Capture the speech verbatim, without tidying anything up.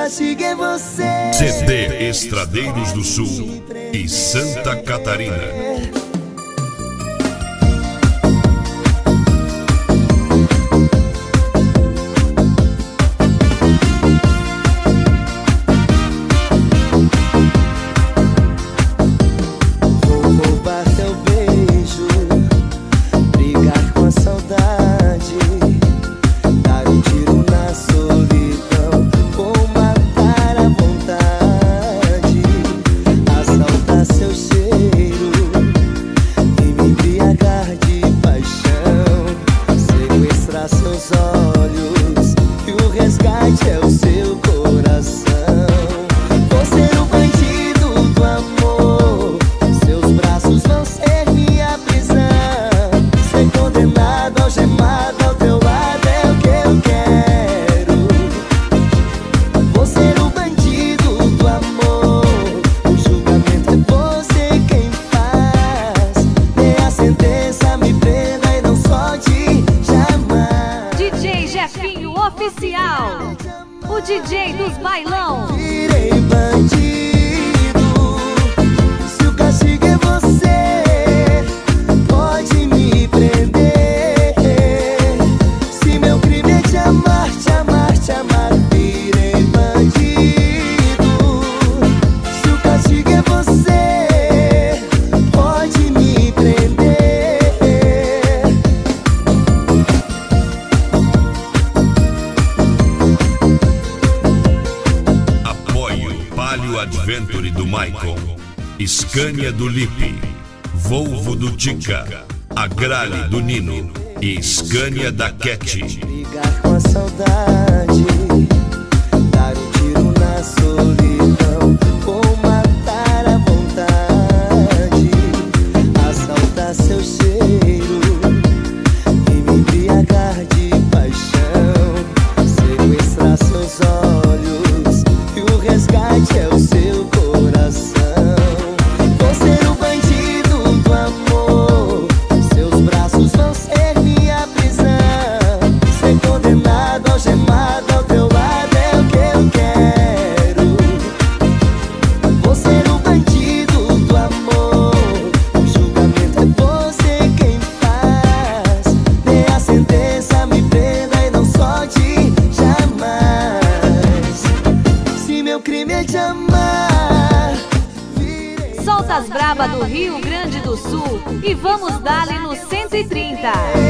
castigo é você. C D Estradeiros do Sul e Santa Catarina. Oficial, o D J dos bailão. Virei bandido, se o castigo é você, pode me prender. Se meu crime é te amar, te amar, te amar, virei bandido. Se o castigo é você, pode me prender. Adventure do Maicon, Scania do Lipe, Volvo do Tica, Agrale do Nino e Scania da Cat. Brigar com a saudade, dar um tiro na solidão, ou matar a vontade, assaltar seu cheiro e me embriagar de paixão, sequestrar seus olhos e o resgate é o seu. Solta as braba do Rio Grande do Sul e vamos dar-lhe no cento e trinta.